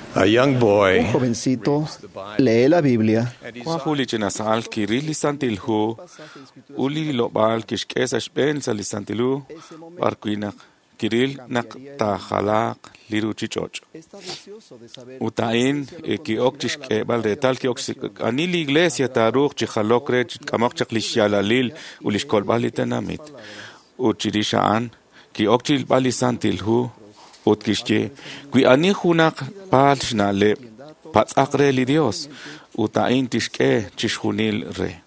A young boy Un jovencito lee la Biblia Kwahuli chenasal kirili santilhu uli lobal kishkesa spensa li santilu barkuinak kiril nak tajalak liru chichoch. Utain ki okchishke balretal ki oksik anili iglesia taruch chijalokre kamok chaklishalalil ulishkol balitenamit. Uchirishaan ki okchil bali santilhu utkishche qui ani hunak palshnale patsakre li Dios utain tishke chishunil re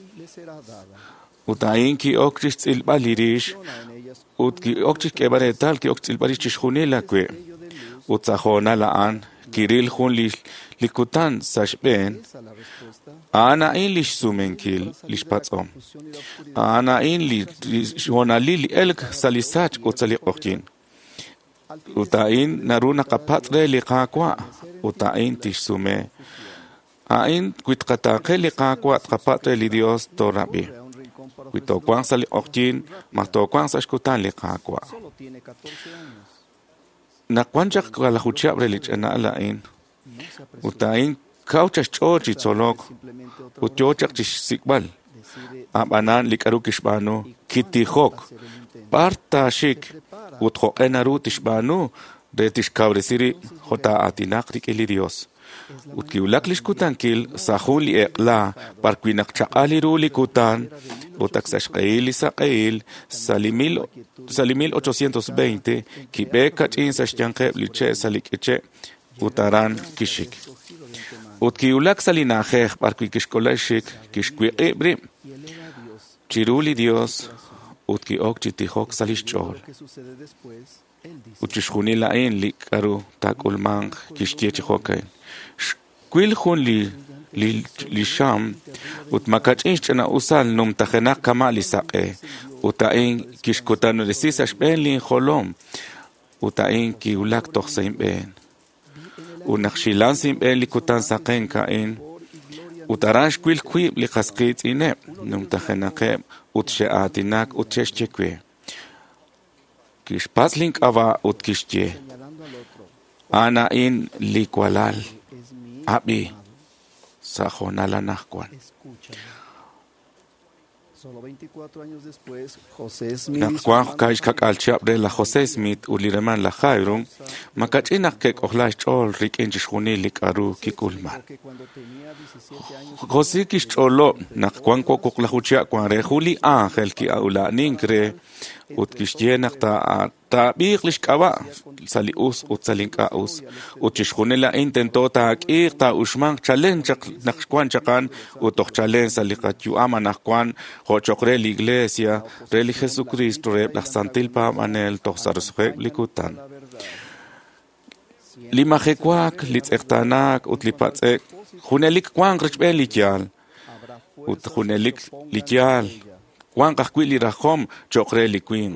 utain ki okchil balirish utki okchil baretal ki okchil balish chishunil akwe utsahona laan kiril hun likutan sashben ana in lish sumenkil lish patsom ana in li honalil elk salisach utsali okhin utain naruna kapatre liqaqwa utain tishsume ain quitqataqe liqaqwa kapatre li Dios torabi quitoquan sali oqjin maqtoquan sashkutan liqaqwa naqwanchaq qalajuchabre lich'ana alain utain kauchach ch'ochi tzolok utyochaq chishsikbal abanan likarukishbanu kitijok parta shik utjoqenaru tishbanu de tishkabresiri jota atinaqrik eli Dios utkiulak lishkutankil sahul eqla parquinak chaqaliru likutan utaksashqeil isaqeil salimil 820 kibeka chin sashyanqeb liche salikiche utaran kishik utkiulak salinajej parquikishkolashik kishquiqibri chiruli Dios utki okchitijok salishchol uchishjunila in likaru takulmang kishtiechjokain kwil jun li sham utmakach'in ch'ana usal num tajenak kama lisaqe utain kishkotanu resisa shben li jolom utain kiulak tojsein ben unakshilan sin ben likutan saqen kain utarash kwil kwib liqasqit ine num tajenaqe utsheatinak utshechekwe kishpaslink ava utkishtie ana in likwalal abi sajonala nahkwan Solo 24 años después, José Smith nakwan kaishkak alchabre la José Smith ulireman la Jairun makachinak kek ohlash chol rikenchishuni likaru kikulman José kishcholo nakwan kokla huchia kwan rejuli ángel ki aula ninkre utkishienak ta biglishkaba salius utsalinkaus utchishunela intento ta akir ta ushman challenge nakwan chakan utochchalen salikatyu ama nakwan hochokre la iglesia reli Jesucristo re la santilpa manel toxarusje likutan limajekwak litzertanak utlipatzek junelik kwan richbel lityal utjunelik lityal kwan qahkwili rajom chokre likwing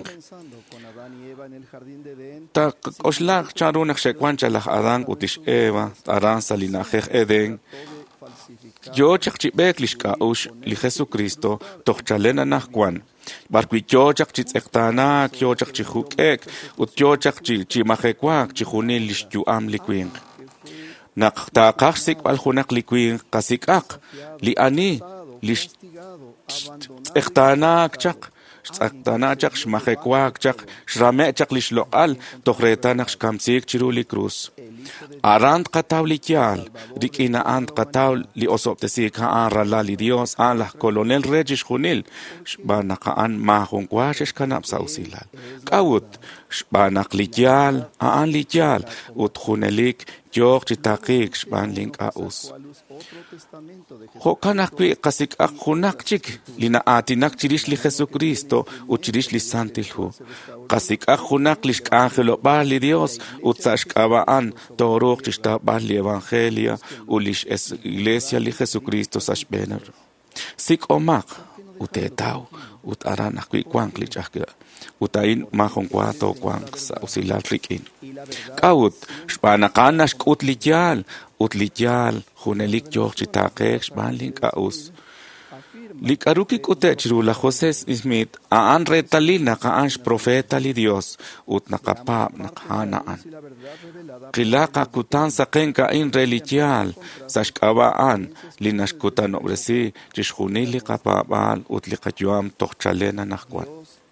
ta oslak charunak shekwan chalaj Adán utish Eva taran salinajej Eden yo chakchibek lishkaush li Jesucristo tochchalena nakwan barkwi yo chakchitzektanak yo chakchihukek ut yo chakchimajekwak chihunil lishtyuam likwing nak ta qaxsik baljunak likwing qasikaq li ani lish ektanak chak Tzaktanachak shmajekwak chak shramechak lishloqal tohretanak shkamsik chiruli cruz arant qataw likyal rikina ant qataw li osoptesik haan rala li Dios an la colonel regis junil shbanaqaan mahunquash shkanap sausilal kawut shbanak likyal aan likyal ut junelik yoq chitakik shban link aus Jokanak kwi qasik akhunak chik lina atinak chirish li Jesucristo uchirish li santilhu qasik akhunak lish ángelo bali Dios utsashkabaan torok chista bali evangelia ulish iglesia li Jesucristo sashbener sik omak utetaw utaran kwi kwankli chakra utain mahon kwato kwank sa usilal rikin kawut shbanaqanash utlityal junelik yoq chitaqek shbanlink aus Likaruki kutechru la José Smith aan retalil naqaash profeta li Dios ut naqapab naqhanaan. Qilaka kutan saqenka in religial sashkabaan li nashkutan obresi chishjunili qapabal ut liqatyuam toqchalena naqwan.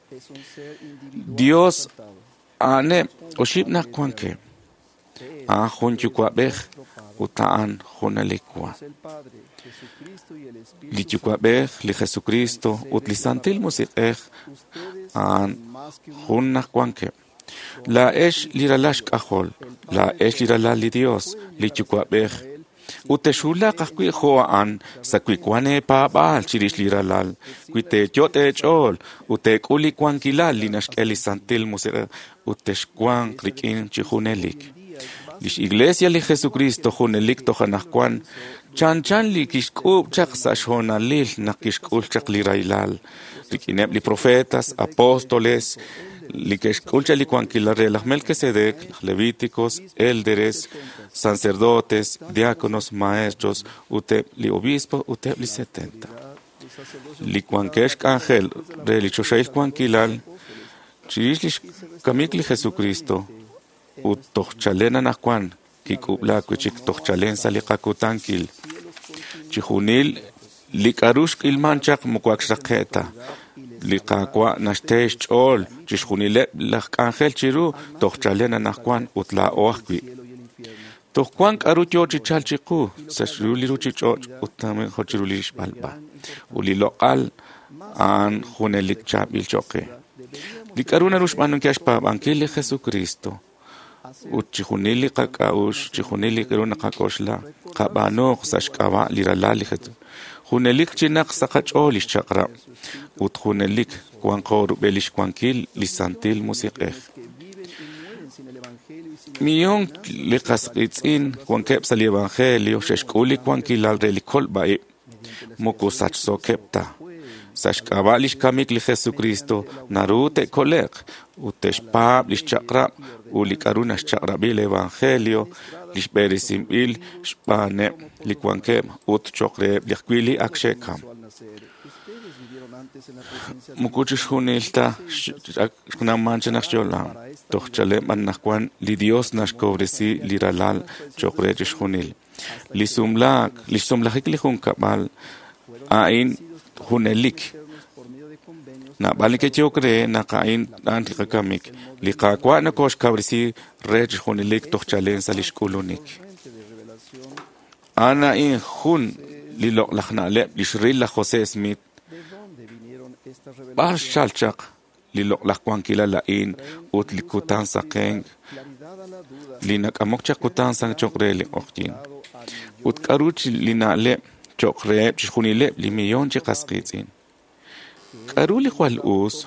Dios ane oshib naqwanke a junchukwabej utaan junalikwa. Li Chukwabej, li Jesucristo, ut li Santil Musiqej, an Junnah Kwanke. La esh liralash kahol, la esh lirala li Dios, li Chukwabej. Uteshula kahkwi hoaan, sa kwikwane paabal, chirish liralal, kwite yote chol, ute kuli kwankilal, li nashkeli Santil Musiqej, uteshkwan krikin chihunelik. Lish Iglesia li Jesucristo junelik tohanahkwan, chan li kishkub chak sashonalil na kishkul chak li railal. Rikineb li profetas, apóstoles, li kishkul chak li kwankilarelach Melquisedec, levíticos, élderes, sacerdotes, diáconos, maestros, uteb li obispo, uteb li 70. Li kwankeshk ángel, relichoshail kwankilal, chirish kamik li Jesucristo, ut tochchalena nakwan, kikublakwechik tochchalen saliqakutankil. Chihunil likarushk ilmanchak mukwakshraketa. Likakwa nashtesh chol, chihunile lakangel chiru, tochchalena nakwan utla oakwi. Tochkwan karutyo chichal chiku, sashruliru chichoch utamen hochirulish balba. Uliloal an hunelik chabil choke. Likaruna rushmanun kashpa bankili Jesucristo. Uchihunili kakaush, chihunili kiruna kakoshla, kabanok sashkaba liralali jetu. Hunelik chinak sakacholish chakra. Uthunelik kwankor belish kwankil lisantil musiqej. Millón liqasqitzin kwankep sali evangelio sheshkuli kwankilal relikol bae. Mokusach so kepta. Sashkabalish kamik li Jesucristo narute kolek uteshpab lish chakra ulikaruna chakra bil evangelio lish berisim il shpane likwankem ut chokre likwili akshekam mukuchish hunilta namanche nachjolam tochchale manakwan li Dios nashkobresi liralal chokre chishunil lisumlak li hunkabal ain hunelik na balike chokre na kain antikamik liqakwa na kosh kabrisi rej hunelik tochchalen salishkulunik ana in hun lilo lakhnale lishril la José Smith bar shalchak lilo lakwankila la in ut likutan saqeng linak amokcha kutan san chokre li oqtin ut karuch linale chokre chkhunile li millón chiqasqitzin karuli khwal us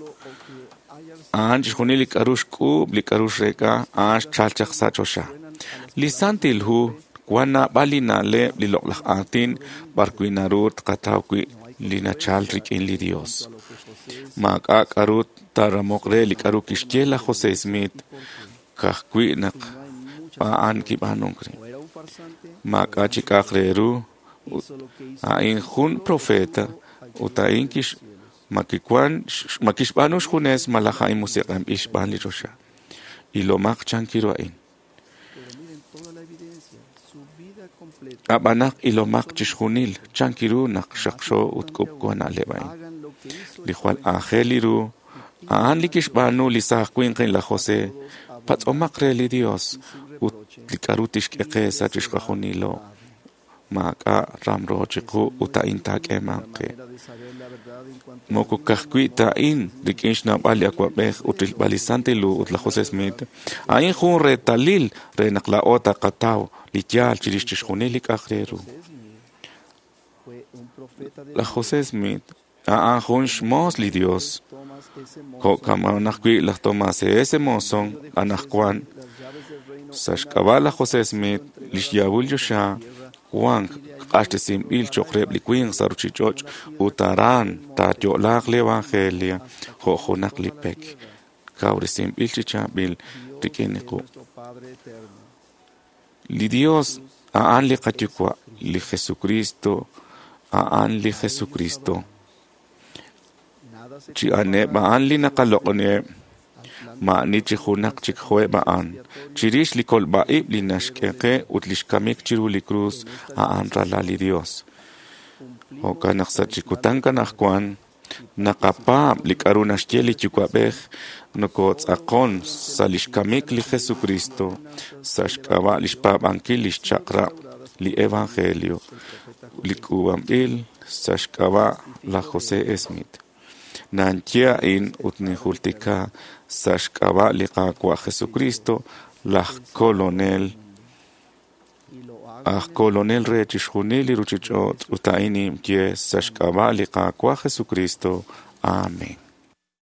an chkhunili karush kub li karush reka ash chalchaq sachosha li santil hu kwana balinale li loqlaq atin barkuinarut qatawki li nachal rikin li Dios maka karut taramokre li karukishkela José Smith kahkuinak paan kibanongre maka chikakreru ain hun profeta utain kish makikwan makishbanush hunes malahaim musiqam ishban li rosha ilomak chankiroain abanak ilomak chishunil chankiru naqshaqsho utkup kwana lebain likhwal angeliru an likishbanu lisaqwin qin la José patsomakre li Dios ut likarutish qesa chishqahunilo maka ramro chiku uta intak emanke moku kahkuita in dikishna bali akwabeh util balisante lu utla José Smith ain khun retalil renaqla ota qataw lityal chirishchhunelik akhreru la José Smith a khun shmos li Dios ko kamanakwi la Tomás ese moson anakwan sashkabala José Smith lishyabul yosha Juan qashtesim il chokreb likwin saruchichoch utaran ta yolaq le evangelia jojonak lipek kauresim il chichabil tikeniku li Dios aan li qatikwa li Jesucristo aan li Jesucristo. Chi ane baan li nakaloqne, maani chi hunak chik hoe baan. Chirish li kol baib li nashkeke ut lishkamik chiru li cruz aan ralali Dios. O kanaksa chikutan kanakwan, nakapab li karunashkeli chukwabej, nokots akon sa lishkamik li Jesucristo, sa shkaba lishpabanki lishchakra li evangelio, li kubamil sa shkaba la José Smith. Nantia in utnihultika sa shkaba li kakwa Jesucristo, la colonel colonel rechishunili ruchichot utainim kie sa shkaba li kakwa Jesucristo. Amén.